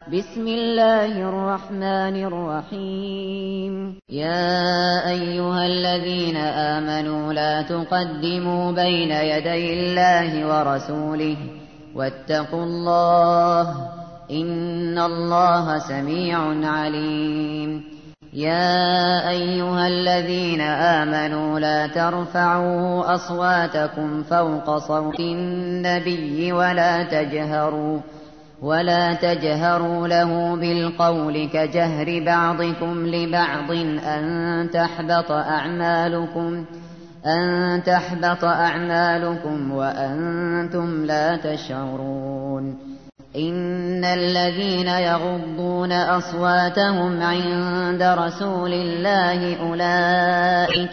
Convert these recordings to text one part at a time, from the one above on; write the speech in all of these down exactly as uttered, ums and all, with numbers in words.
بسم الله الرحمن الرحيم. يا أيها الذين آمنوا لا تقدموا بين يدي الله ورسوله واتقوا الله إن الله سميع عليم. يا أيها الذين آمنوا لا ترفعوا أصواتكم فوق صوت النبي ولا تجهروا ولا تجهروا له بالقول كجهر بعضكم لبعض أن تحبط أعمالكم أن تحبط أعمالكم وأنتم لا تشعرون. إن الذين يغضون أصواتهم عند رسول الله أولئك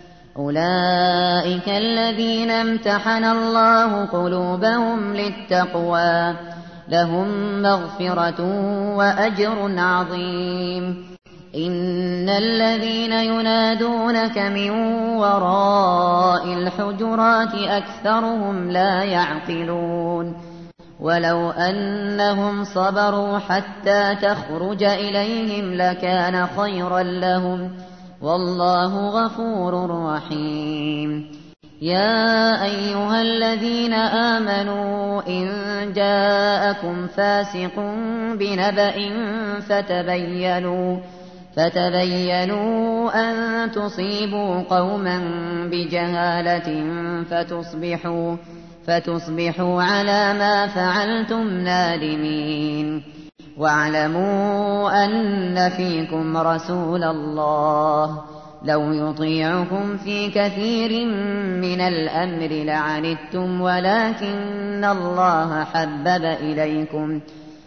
أولئك الذين امتحن الله قلوبهم للتقوى لهم مغفرة وأجر عظيم. إن الذين ينادونك من وراء الحجرات أكثرهم لا يعقلون. ولو أنهم صبروا حتى تخرج إليهم لكان خيرا لهم والله غفور رحيم. يا أيها الذين آمنوا إن جاءكم فاسق بنبأ فتبينوا فتبينوا أن تصيبوا قوما بجهالة فتصبحوا فتصبحوا على ما فعلتم نادمين. واعلموا أن فيكم رسول الله لو يطيعكم في كثير من الأمر لعنتم ولكن الله حبب إليكم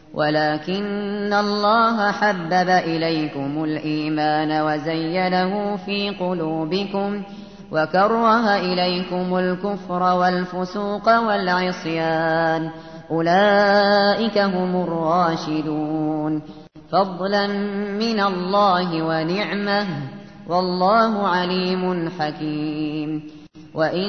ولكن الله حبب إليكم الإيمان وزينه في قلوبكم وكره إليكم الكفر والفسوق والعصيان أولئك هم الراشدون فضلا من الله ونعمه والله عليم حكيم. وإن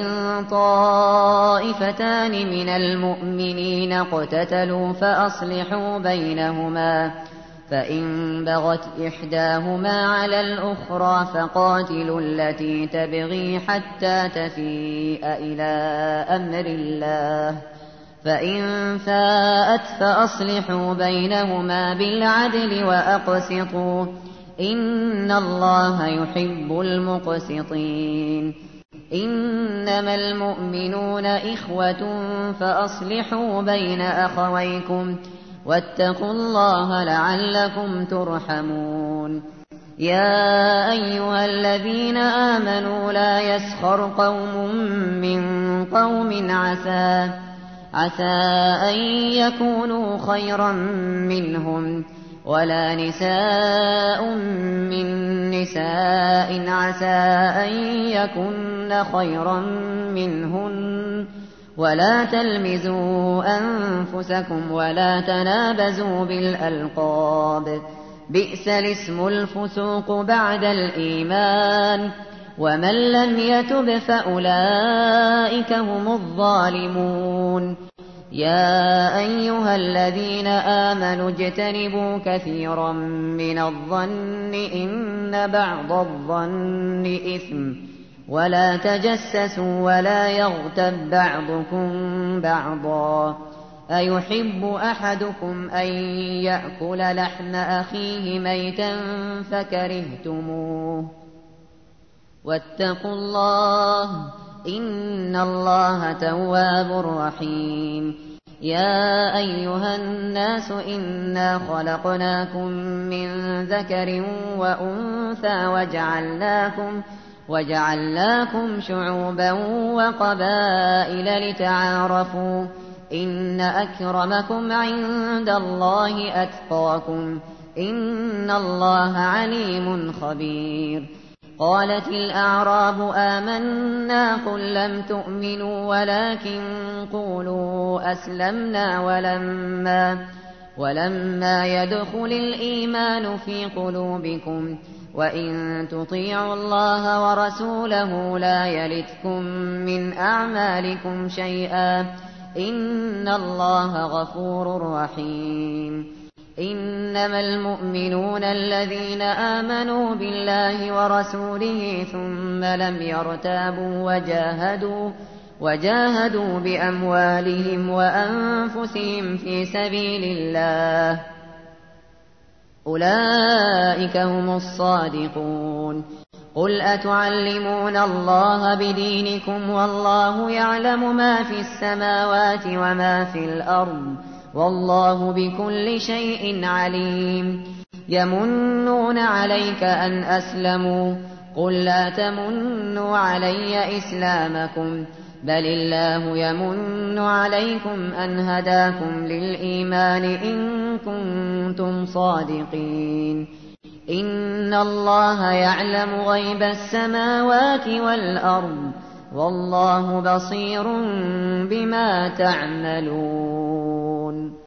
طائفتان من المؤمنين اقتتلوا فأصلحوا بينهما فإن بغت إحداهما على الأخرى فقاتلوا التي تبغي حتى تفيء إلى أمر الله فإن فاءت فأصلحوا بينهما بالعدل وأقسطوا إن الله يحب المقسطين. إنما المؤمنون إخوة فأصلحوا بين أخويكم واتقوا الله لعلكم ترحمون. يا أيها الذين آمنوا لا يسخر قوم من قوم عسى عسى أن يكونوا خيرا منهم ولا نساء من نساء عسى أن يكن خيرا منهن ولا تلمزوا أنفسكم ولا تنابزوا بالألقاب بئس الاسم الفسوق بعد الإيمان ومن لم يتب فأولئك هم الظالمون. يا أيها الذين آمنوا اجتنبوا كثيرا من الظن إن بعض الظن إثم ولا تجسسوا ولا يغتب بعضكم بعضا أيحب أحدكم أن يأكل لحم أخيه ميتا فكرهتموه واتقوا الله إن الله تواب رحيم. يا أيها الناس إنا خلقناكم من ذكر وأنثى وجعلناكم وجعلناكم شعوبا وقبائل لتعارفوا إن أكرمكم عند الله أتقاكم إن الله عليم خبير. قالت الأعراب آمنا قل لم تؤمنوا ولكن قولوا أسلمنا ولما, ولما يدخل الإيمان في قلوبكم وإن تطيعوا الله ورسوله لا يلتكم من أعمالكم شيئا إن الله غفور رحيم. إنما المؤمنون الذين آمنوا بالله ورسوله ثم لم يرتابوا وجاهدوا وجاهدوا بأموالهم وأنفسهم في سبيل الله أولئك هم الصادقون. قل أتعلمون الله بدينكم والله يعلم ما في السماوات وما في الأرض والله بكل شيء عليم. يمنون عليك أن أسلموا قل لا تمنوا علي إسلامكم بل الله يمن عليكم أن هداكم للإيمان إن كنتم صادقين. إن الله يعلم غيب السماوات والأرض والله بصير بما تعملون.